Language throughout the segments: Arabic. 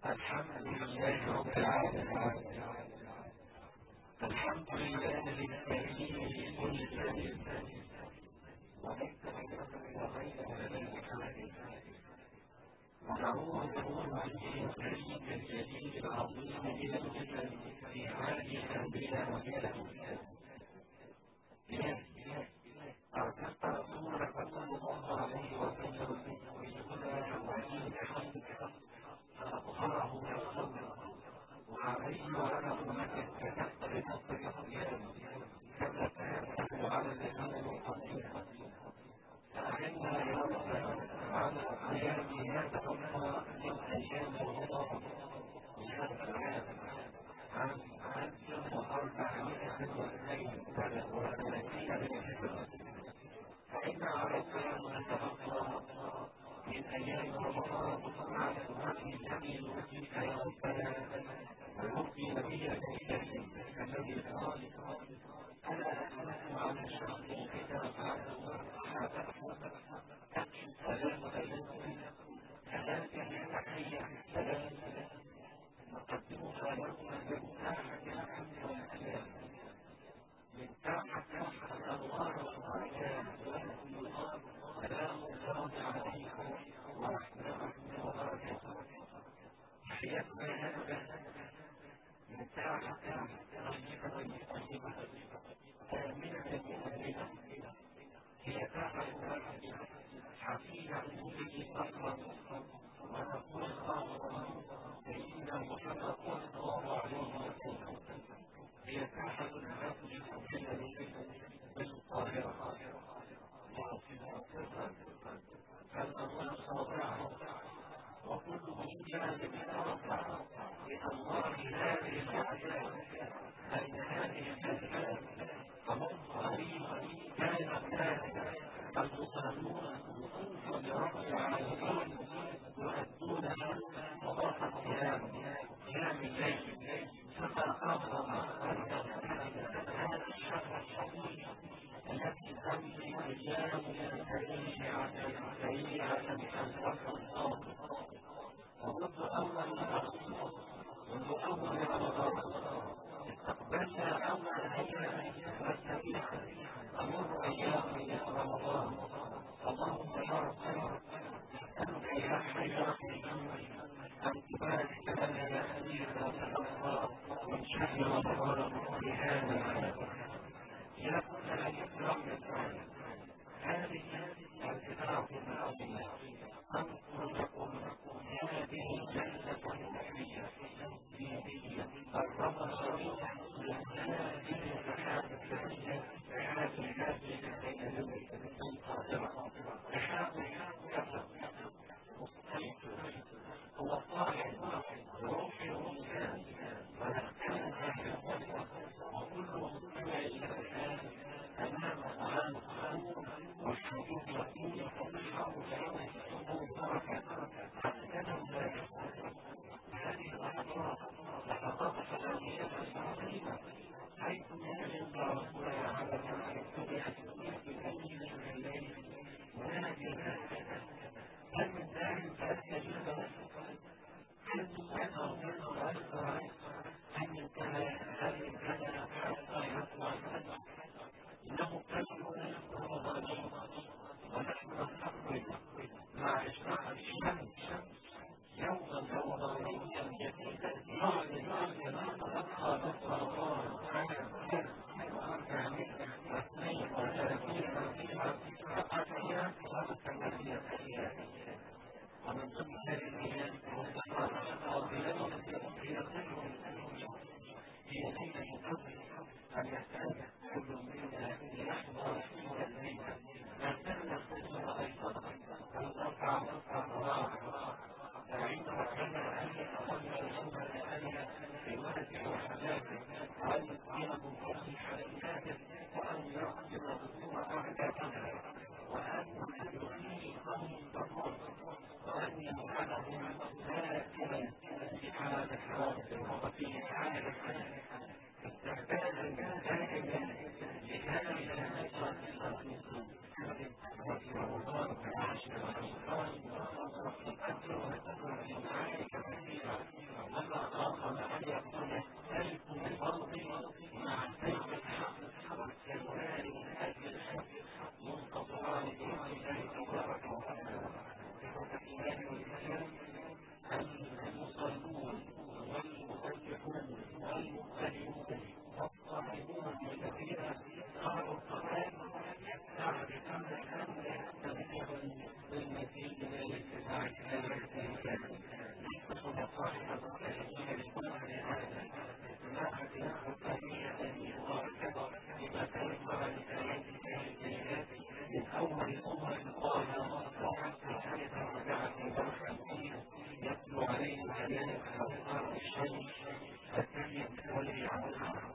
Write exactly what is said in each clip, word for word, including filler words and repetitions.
الحمد لله رب العالمين. الحمد لله الكريم لكل شيء وليس غير ذلك. ونعوذ بالله الكريم الجليل العظيم من الفتن في هذه الانبياء والكتاب. أرسلت رسولك صلى الله عليه وسلم بالهدى ودين الحق فأظهره بالصبر وعليه وعلى أمته كتبت بنصر الصيام كما كتبته على الذين من قبلهم. فأعنا يا رب على صيام هذا الأمر من أيام رمضان لهذا العام عام ألف وأربعمائة واثنين وثلاثين للهجرة. فإن علينا أن نتبقى من أيام رمضان على الوجه الذي نؤتيك يا ربنا ونؤتي نبيك الكريم الذي قال: ألا أدلكم على شرط إذا فعلتم صحابته تبكي السلام بينكم هذه تحية السلام نقدمها لكم من تحت الحمد والسلام، من تحت الأنوار والبركات ولكم الله سلام الله عليكم ورحمته وبركاته. حياتنا هذا من تحت طيبة طيبة آمنة مؤمنة هي تحت حفيظة النبي الأكرم ونقول خاصة سيدنا محمد صلى الله عليه وسلم هي تحت المسجد الجليل بالقاهرة واصلة سرا فالأمر صادعة وكل جانب رفع بأنوار هذه الأحداث بين هذه الأحداث فمن قريب كان الناس المصلون وقوفا لرب العالمين يؤدونها صلاة الصيام قيام الليل فتأخر هذا الشهر الشديد التي تمضي أيام سريعة سريعة كالبحر الصافي. ومنذ أول رمضان منذ أول رمضان استقبلنا أول أيام والسبيعة تمر أيام رمضان. اللهم يا رب أنت يا حي يا قيوم أن تبارك لنا يا سيدنا وتقوى من شهر رمضان بهذا العام. يا كل أيام رحمة هذه البدعة العظيمة أنقل لكم هذه الليلة المحية دينية الرمضانية لهذه الرحاب الكريمة رحاب هذه الليلة القادمة. رحاب كفر مستيقظ هو صاحب روح الإنسان ونحتاجها في الوطن وكل مستمع الآن أمام طعام الخمر والشرور يكون صبيحة وشرور مباركة حسنا لا يكون. هذه اللحظات لحظات حياتية عظيمة حيث يجب رسولنا على الدنيا في أي من الليل ونادي هكذا هل من ذلك يجب هل تسمع من الغيظ هل من كلام هل من كلام حتى يطلع الفجر. إنه كلمة رمضانية ونحن نستقبل مع إشراق الشمس يوما رمضانيا جديدا يعلن أن تبقى نصف رمضان عام أربعمائة واثنين وثلاثين رصيدة فقط أيام وثمانية أيام. ومن ضمن هذه الأيام والصلاة بليلة في ظل في ليلة القدر أن يحتاج كل منا ليحضر فيها الليلة نزلنا الخطوة أيضا أن نرفع الراحة فعندما كان أن يتقبل الأمر الآية في ولد وحباته وأن يسلمهم في حياته وأن يغفر ذنوب أعدائنا وأن يحيي قوم الضرور وأن يجعل أو الشيء الثاني الذي يعملها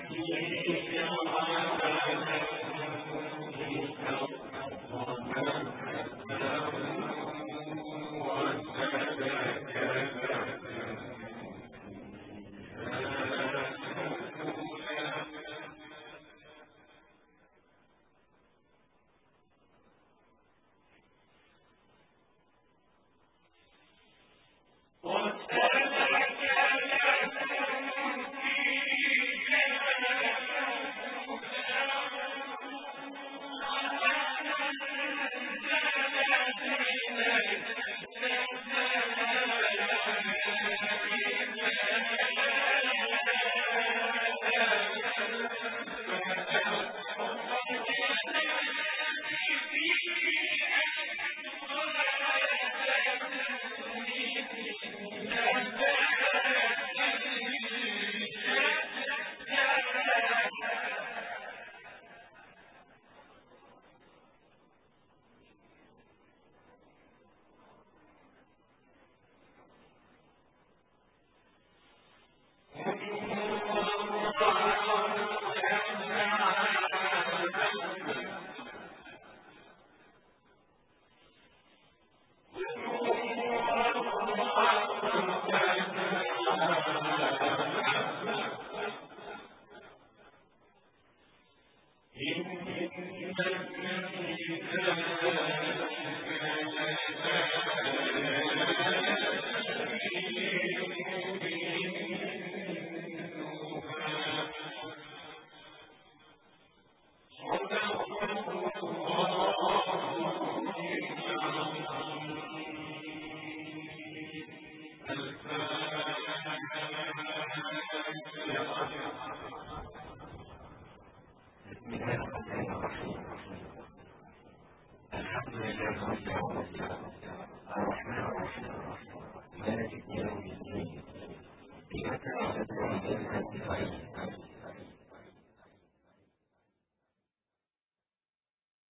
إليه الصراط